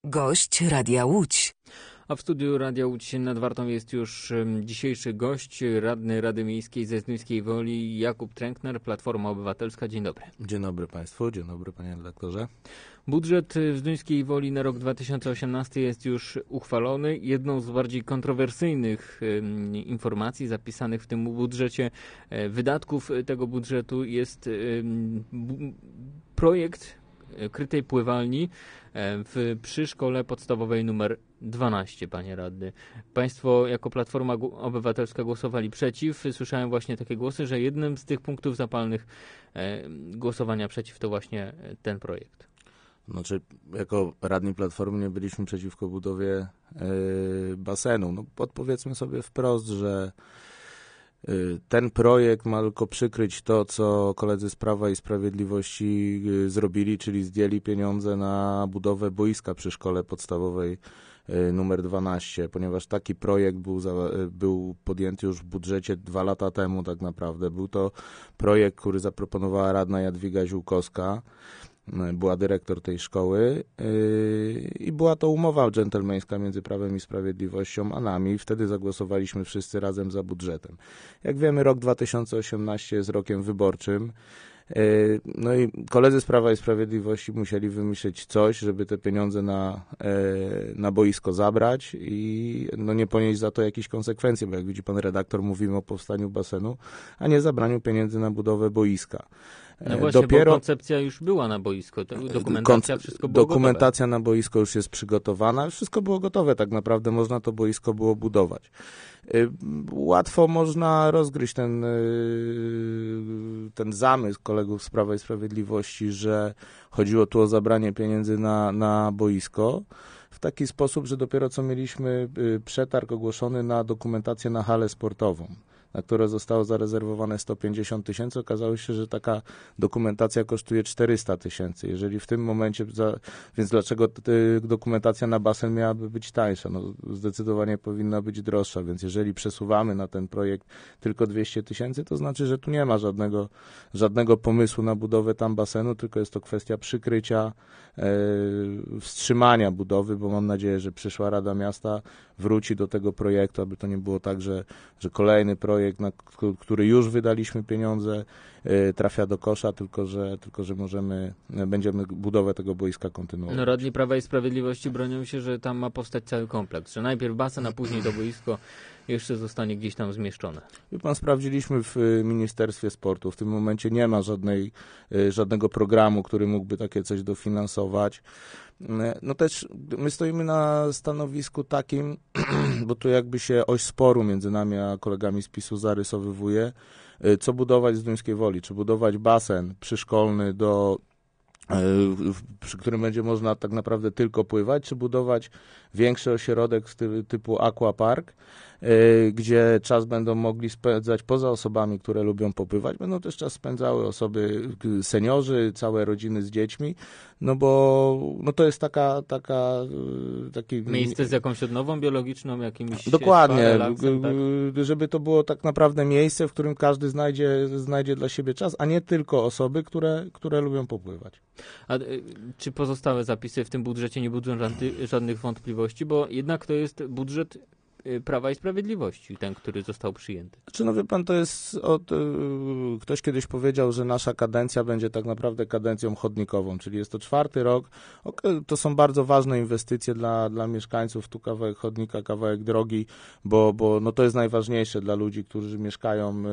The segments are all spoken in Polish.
Gość Radia Łódź. A w studiu Radia Łódź nad Wartą jest już dzisiejszy gość, radny Rady Miejskiej ze Zduńskiej Woli, Jakub Trękner, Platforma Obywatelska. Dzień dobry. Dzień dobry Państwu, dzień dobry Panie redaktorze. Budżet w Zduńskiej Woli na rok 2018 jest już uchwalony. Jedną z bardziej kontrowersyjnych informacji zapisanych w tym budżecie, wydatków tego budżetu jest projekt krytej pływalni przy szkole podstawowej nr 12, panie radny. Państwo jako Platforma Obywatelska głosowali przeciw. Słyszałem właśnie takie głosy, że jednym z tych punktów zapalnych głosowania przeciw to właśnie ten projekt. Znaczy, jako radni Platformy nie byliśmy przeciwko budowie basenu. No, odpowiedzmy sobie wprost, że ten projekt ma tylko przykryć to, co koledzy z Prawa i Sprawiedliwości zrobili, czyli zdjęli pieniądze na budowę boiska przy szkole podstawowej numer 12, ponieważ taki projekt był podjęty już w budżecie 2 lata temu tak naprawdę. Był to projekt, który zaproponowała radna Jadwiga Ziółkowska. Była dyrektor tej szkoły i była to umowa dżentelmeńska między Prawem i Sprawiedliwością a nami. Wtedy zagłosowaliśmy wszyscy razem za budżetem. Jak wiemy, rok 2018 jest rokiem wyborczym. No i koledzy z Prawa i Sprawiedliwości musieli wymyślić coś, żeby te pieniądze na boisko zabrać i no nie ponieść za to jakichś konsekwencji, bo jak widzi pan redaktor, mówimy o powstaniu basenu, a nie zabraniu pieniędzy na budowę boiska. No właśnie, bo koncepcja już była na boisko, dokumentacja, wszystko było dokumentacja gotowe. Na boisko już jest przygotowana, wszystko było gotowe, tak naprawdę można to boisko było budować. Łatwo można rozgryźć ten zamysł kolegów z Prawa i Sprawiedliwości, że chodziło tu o zabranie pieniędzy na boisko, w taki sposób, że dopiero co mieliśmy przetarg ogłoszony na dokumentację na halę sportową, na które zostało zarezerwowane 150 000. Okazało się, że taka dokumentacja kosztuje 400 000. Jeżeli w tym momencie, więc dlaczego dokumentacja na basen miałaby być tańsza? No, zdecydowanie powinna być droższa, więc jeżeli przesuwamy na ten projekt tylko 200 000, to znaczy, że tu nie ma żadnego pomysłu na budowę tam basenu, tylko jest to kwestia przykrycia, wstrzymania budowy, bo mam nadzieję, że przyszła Rada Miasta wróci do tego projektu, aby to nie było tak, że kolejny projekt, na który już wydaliśmy pieniądze, trafia do kosza, tylko że będziemy budowę tego boiska kontynuować. No, radni Prawa i Sprawiedliwości bronią się, że tam ma powstać cały kompleks, że najpierw basen, a później to boisko jeszcze zostanie gdzieś tam zmieszczone. Wie pan, sprawdziliśmy w Ministerstwie Sportu. W tym momencie nie ma żadnego programu, który mógłby takie coś dofinansować. No też my stoimy na stanowisku takim, bo tu jakby się oś sporu między nami a kolegami z PiS-u zarysowywuje, co budować w Zduńskiej Woli. Czy budować basen przyszkolny przy którym będzie można tak naprawdę tylko pływać, czy budować większy ośrodek typu aquapark, gdzie czas będą mogli spędzać poza osobami, które lubią popływać, będą też czas spędzały osoby, seniorzy, całe rodziny z dziećmi, no bo no to jest taki miejsce z jakąś odnową biologiczną, jakimś dokładnie, relaksem, tak? Żeby to było tak naprawdę miejsce, w którym każdy znajdzie dla siebie czas, a nie tylko osoby, które lubią popływać. A czy pozostałe zapisy w tym budżecie nie budzą żadnych wątpliwości, bo jednak to jest budżet Prawa i Sprawiedliwości, ten, który został przyjęty. Znaczy, no wie pan, to jest ktoś kiedyś powiedział, że nasza kadencja będzie tak naprawdę kadencją chodnikową, czyli jest to 4. rok. To są bardzo ważne inwestycje dla mieszkańców, tu kawałek chodnika, kawałek drogi, bo no to jest najważniejsze dla ludzi, którzy mieszkają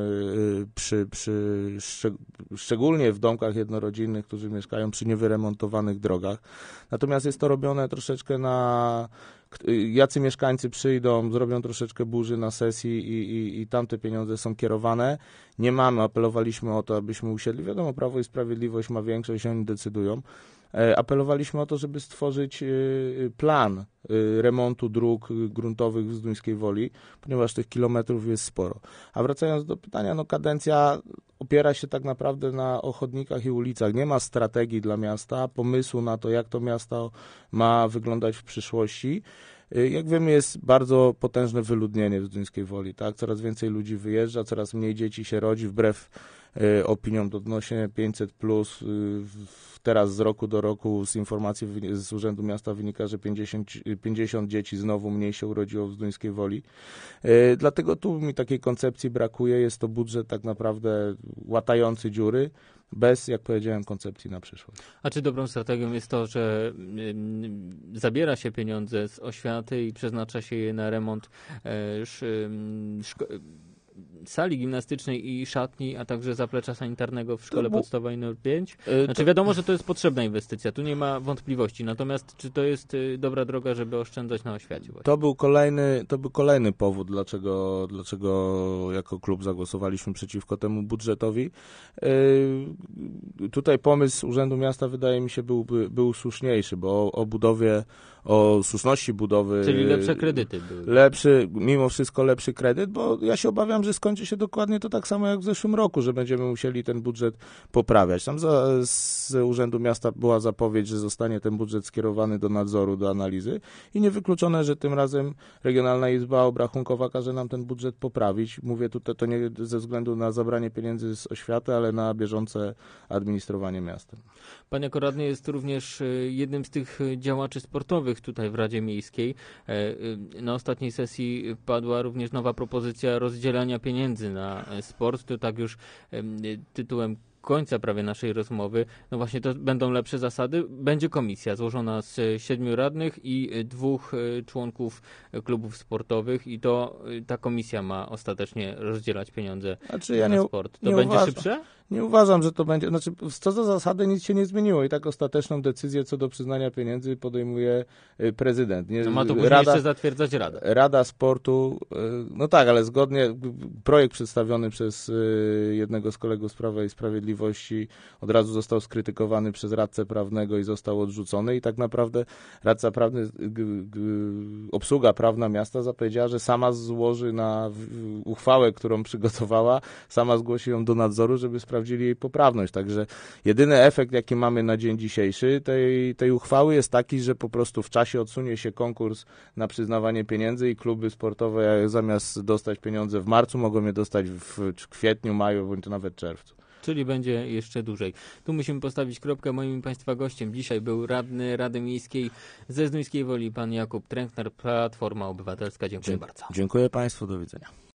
szczególnie w domkach jednorodzinnych, którzy mieszkają przy niewyremontowanych drogach. Natomiast jest to robione troszeczkę jacy mieszkańcy przyjdą, zrobią troszeczkę burzy na sesji i tamte pieniądze są kierowane. Nie mamy, apelowaliśmy o to, abyśmy usiedli. Wiadomo, Prawo i Sprawiedliwość ma większość, oni decydują. Apelowaliśmy o to, żeby stworzyć plan remontu dróg gruntowych w Zduńskiej Woli, ponieważ tych kilometrów jest sporo. A wracając do pytania, no kadencja opiera się tak naprawdę na chodnikach i ulicach. Nie ma strategii dla miasta, pomysłu na to, jak to miasto ma wyglądać w przyszłości. Jak wiemy, jest bardzo potężne wyludnienie w Zduńskiej Woli, tak? Coraz więcej ludzi wyjeżdża, coraz mniej dzieci się rodzi, wbrew opinią odnośnie 500+. Teraz z roku do roku z informacji z Urzędu Miasta wynika, że 50 dzieci znowu mniej się urodziło w Zduńskiej Woli. Dlatego tu mi takiej koncepcji brakuje. Jest to budżet tak naprawdę łatający dziury, bez, jak powiedziałem, koncepcji na przyszłość. A czy dobrą strategią jest to, że zabiera się pieniądze z oświaty i przeznacza się je na remont sali gimnastycznej i szatni, a także zaplecza sanitarnego w szkole podstawowej nr 5? Znaczy wiadomo, że to jest potrzebna inwestycja, tu nie ma wątpliwości, natomiast czy to jest dobra droga, żeby oszczędzać na oświacie właśnie? To był kolejny powód, dlaczego jako klub zagłosowaliśmy przeciwko temu budżetowi. Tutaj pomysł Urzędu Miasta wydaje mi się był słuszniejszy, bo o słuszności budowy... Czyli lepsze kredyty były. Mimo wszystko lepszy kredyt, bo ja się obawiam, że skończy się dokładnie to tak samo jak w zeszłym roku, że będziemy musieli ten budżet poprawiać. Tam z Urzędu Miasta była zapowiedź, że zostanie ten budżet skierowany do nadzoru, do analizy i niewykluczone, że tym razem Regionalna Izba Obrachunkowa każe nam ten budżet poprawić. Mówię tutaj to nie ze względu na zabranie pieniędzy z oświaty, ale na bieżące administrowanie miastem. Pan jako radny jest również jednym z tych działaczy sportowych tutaj w Radzie Miejskiej. Na ostatniej sesji padła również nowa propozycja rozdzielania pieniędzy na sport. To tak już tytułem końca prawie naszej rozmowy. No właśnie to będą lepsze zasady. Będzie komisja złożona z 7 radnych i 2 członków klubów sportowych i to ta komisja ma ostatecznie rozdzielać pieniądze na sport. To będzie szybsze? Nie uważam, że to będzie, co do zasady nic się nie zmieniło i tak ostateczną decyzję co do przyznania pieniędzy podejmuje prezydent. Ma to później jeszcze zatwierdzać Rada. Rada Sportu, no tak, ale zgodnie, projekt przedstawiony przez jednego z kolegów z Prawa i Sprawiedliwości od razu został skrytykowany przez radcę prawnego i został odrzucony i tak naprawdę radca prawny, obsługa prawna miasta zapowiedziała, że sama złoży na uchwałę, którą przygotowała, sama zgłosi ją do nadzoru, żeby sprawdzić jej poprawność. Także jedyny efekt, jaki mamy na dzień dzisiejszy tej uchwały jest taki, że po prostu w czasie odsunie się konkurs na przyznawanie pieniędzy i kluby sportowe zamiast dostać pieniądze w marcu mogą je dostać w kwietniu, maju bądź nawet czerwcu. Czyli będzie jeszcze dłużej. Tu musimy postawić kropkę. Moim Państwa gościem dzisiaj był radny Rady Miejskiej ze Zduńskiej Woli, pan Jakub Tręknar, Platforma Obywatelska. Dziękuję bardzo. Dziękuję Państwu, do widzenia.